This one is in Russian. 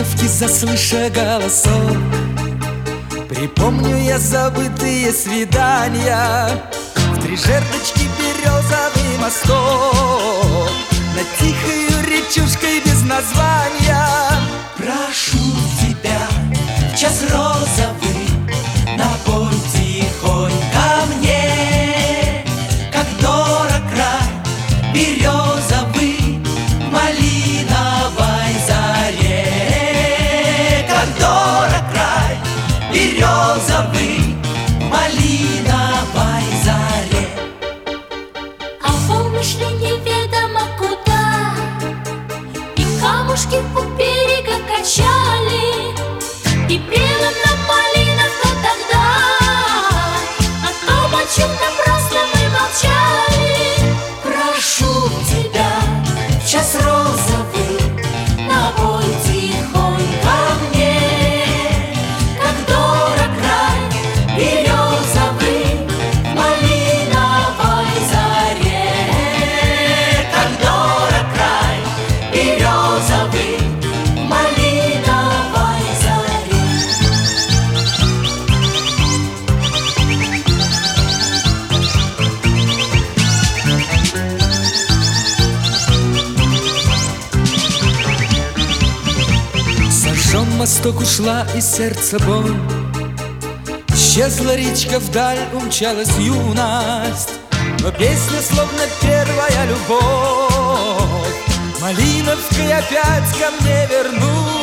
Остановки, заслыша голосов, припомню я забытые свидания в три жердочки березовый мостов над тихою речушкой без названия. Прошу тебя в час розовый напой тихонь ко мне, как дорог край березовый в малиновой заре, как дорог край березовый в малиновой заре. А волны шли неведомо куда, и камушки у берега качали, и прелом на малинах то тогда, о том, о чем напрасно мы молчали. Прошу тебя в час розовый напой тихонь ко мне, как дорог край березовый в малиновой заре, Как дорог край березовый в малиновой заре. Сожжен мосток, ушла из сердца боль, исчезла речка вдаль, умчалась юность, но песня словно первая любовь малиновкой опять ко мне вернулась.